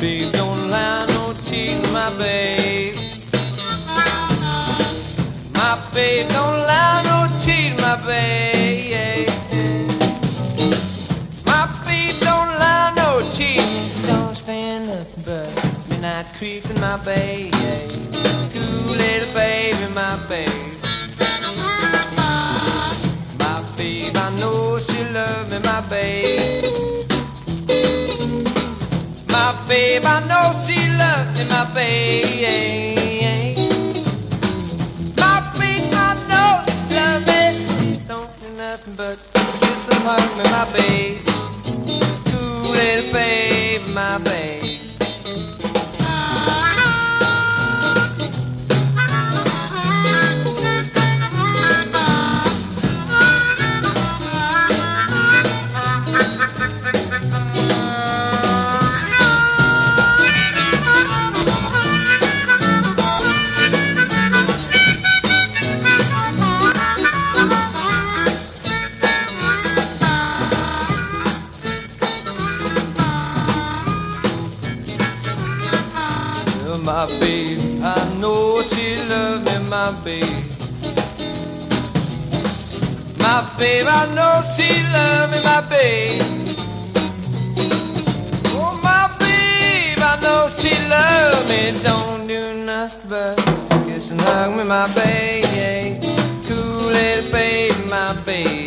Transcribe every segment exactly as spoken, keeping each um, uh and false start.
babe don't allow no cheating, my babe. My babe don't allow no cheating, my babe. My babe don't allow no cheating. Don't spend nothing but midnight creeping, my babe. Cool little baby, my babe. My babe, I know she love me, my babe. My babe, I know she love me, my babe. My babe, I know she love me. Don't do nothing but kiss and hug me, my babe. Cool little baby, my babe. My babe, I know she love me, my babe. My babe, I know she love me, my babe. Oh, my babe, I know she love me. Don't do nothing but kiss and hug me, my babe. Cool little baby, my babe.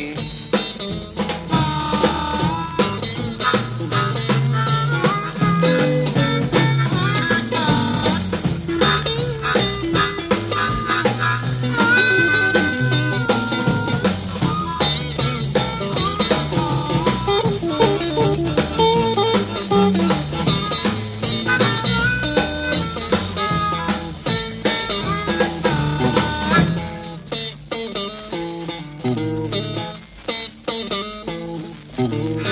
Mm-hmm.